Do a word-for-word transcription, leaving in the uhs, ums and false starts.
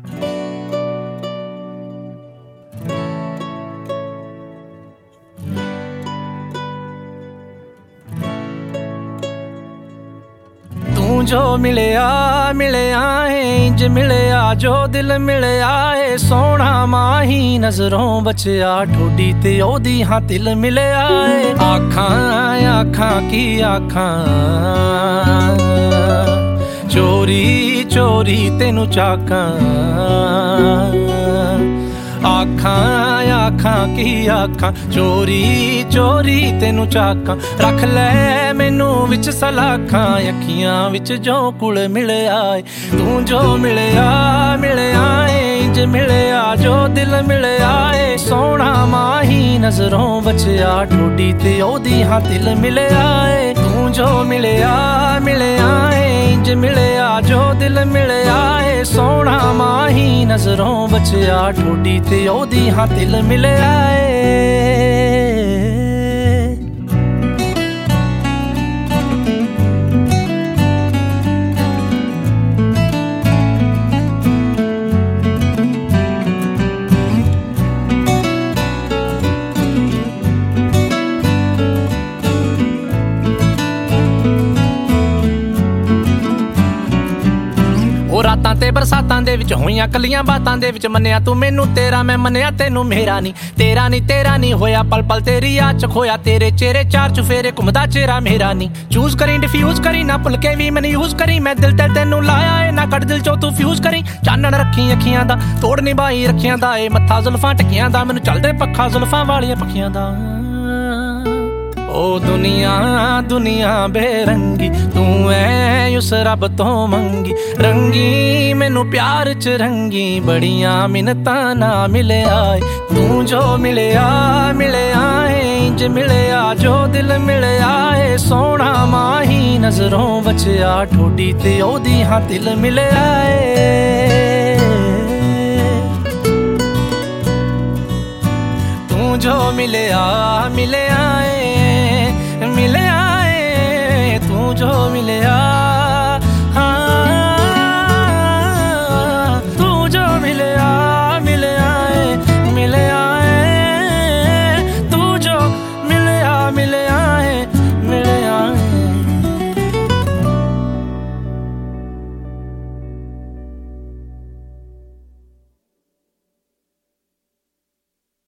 जो मिलया मिलया है इंज मिलया जो दिल मिलया है सोना माही नजरों बचया ठोडी ते ओदी हाँ दिल मिलया है आखां आखां की आखां चोरी चोरी तेनू चाकां आखां आखां की आखां चोरी चोरी तेनू चाकां रख ले मैनू विच सलाखां अखियां विच जो कुल मिलया तू जो मिलया मिलया इंज मिलया जो दिल मिलया है सोना माही नजरों बचया ठोडी ते ओदी हाँ दिल मिलया है तू जो मिलया मिलया इंज मिलया जो दिल मिलया है सोना माही नजरों बचया ठोडी ते ओदी हाँ दिल मिलया है रातां ते बरसातां दे विच होईयां कलियां बातां दे विच मन्निया तू मैनू तेरा मैं मन्निया तेनू मेरा नी तेरा नी तेरा नी होया पल पल तेरी याद च खोया तेरे चेहरे चार चुफेरे घुमदा चेहरा मेरा नी चूज करी डिफ्यूज करी ना भुल के भी मैनू यूज करी मैं दिल ते तेनू लाया है ना कट दिल चो तू फ्यूज करी चानण रखी अखियां दा तोड़ निभाई रखियां दा ए मत्था जुल्फां टकियां दा मैनू चलदे पक्खा जुल्फां वालियां पखियां दा ओ दुनिया दुनिया बेरंगी तू है उस रब तो मंगी रंगी मैनू प्यार च रंगी बड़ियां मिन्नतां ना मिले आए तू जो मिलया मिलया इंज मिलया जो दिल मिलया है सोना माही नजरों बचया ठोडी ते ओदी हाँ दिल मिलया है तू जो मिलया मिलया मिलया